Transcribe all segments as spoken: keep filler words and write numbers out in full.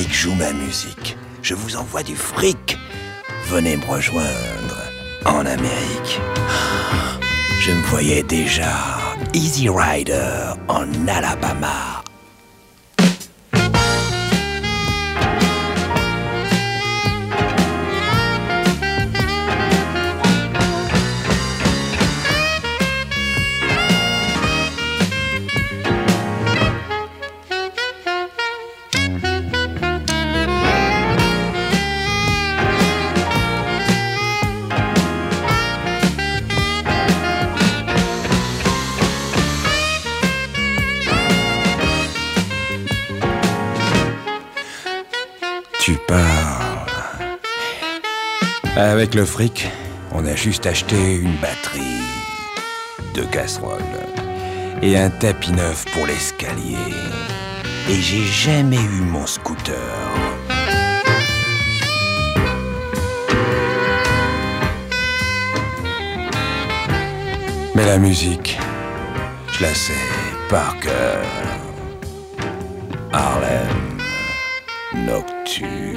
l'Amérique joue ma musique. Je vous envoie du fric. Venez me rejoindre en Amérique. Je me voyais déjà Easy Rider en Alabama. Tu parles. Avec le fric, on a juste acheté une batterie, deux casseroles et un tapis neuf pour l'escalier. Et j'ai jamais eu mon scooter. Mais la musique, je la sais par cœur. Harlem Nocturne.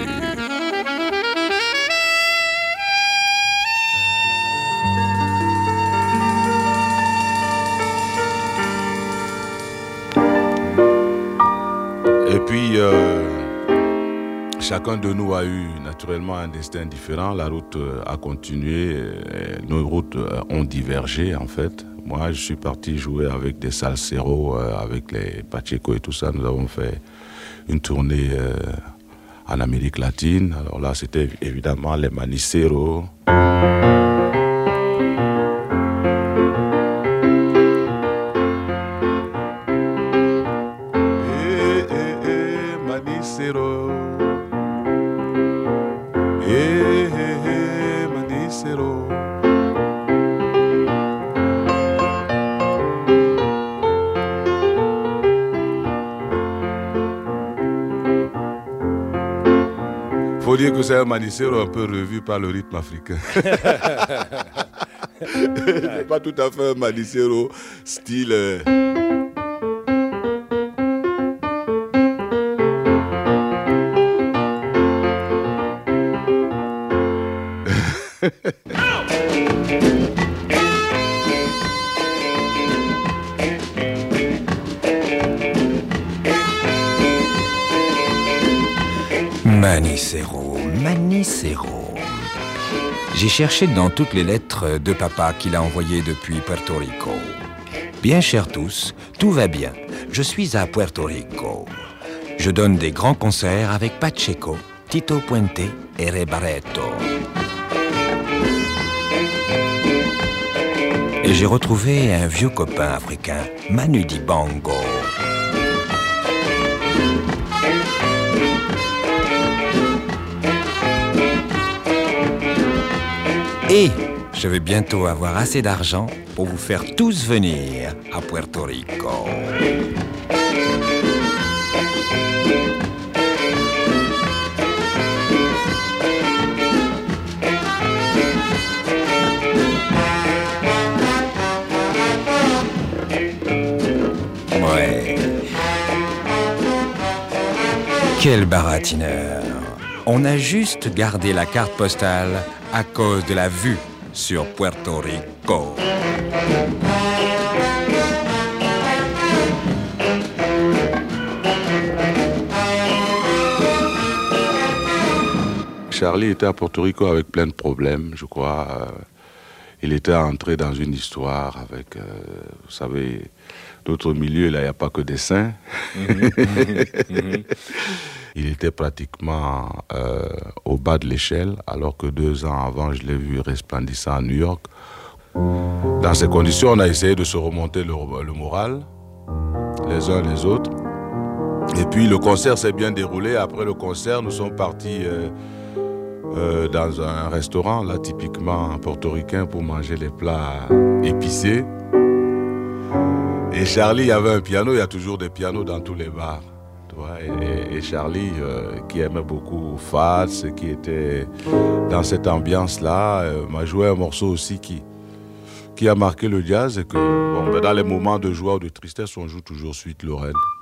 Et puis, euh, chacun de nous a eu naturellement un destin différent. La route a continué, nos routes ont divergé en fait. Moi, je suis parti jouer avec des salseros, euh, avec les Pacheco et tout ça. Nous avons fait une tournée euh, en Amérique latine. Alors là, c'était évidemment les Maniceros. Eh, eh, eh, Manicero. Eh, eh, eh, Manicero. Faut dire que c'est un manicero un peu revu par le rythme africain. C'est pas tout à fait un manicero style... Euh... Manicero, Manicero. J'ai cherché dans toutes les lettres de papa qu'il a envoyées depuis Puerto Rico. Bien chers tous, tout va bien. Je suis à Puerto Rico. Je donne des grands concerts avec Pacheco, Tito Puente et Ray Barretto. Et j'ai retrouvé un vieux copain africain, Manu Dibango. Et je vais bientôt avoir assez d'argent pour vous faire tous venir à Puerto Rico. Ouais. Quel baratineur. On a juste gardé la carte postale à cause de la vue sur Puerto Rico. Charlie était à Porto Rico avec plein de problèmes, je crois. Euh, il était entré dans une histoire avec, euh, vous savez, d'autres milieux, là, il n'y a pas que des saints. Mm-hmm, mm-hmm. Il était pratiquement euh, au bas de l'échelle, alors que deux ans avant, je l'ai vu resplendissant à New York. Dans ces conditions, on a essayé de se remonter le, le moral, les uns les autres. Et puis le concert s'est bien déroulé. Après le concert, nous sommes partis euh, euh, dans un restaurant, là, typiquement portoricain, pour manger les plats épicés. Et Charlie, il y avait un piano, il y a toujours des pianos dans tous les bars. Et, et Charlie, euh, qui aimait beaucoup Fats, qui était dans cette ambiance-là, euh, m'a joué un morceau aussi qui, qui a marqué le jazz. Et que, bon, ben dans les moments de joie ou de tristesse, on joue toujours Suite Lorraine.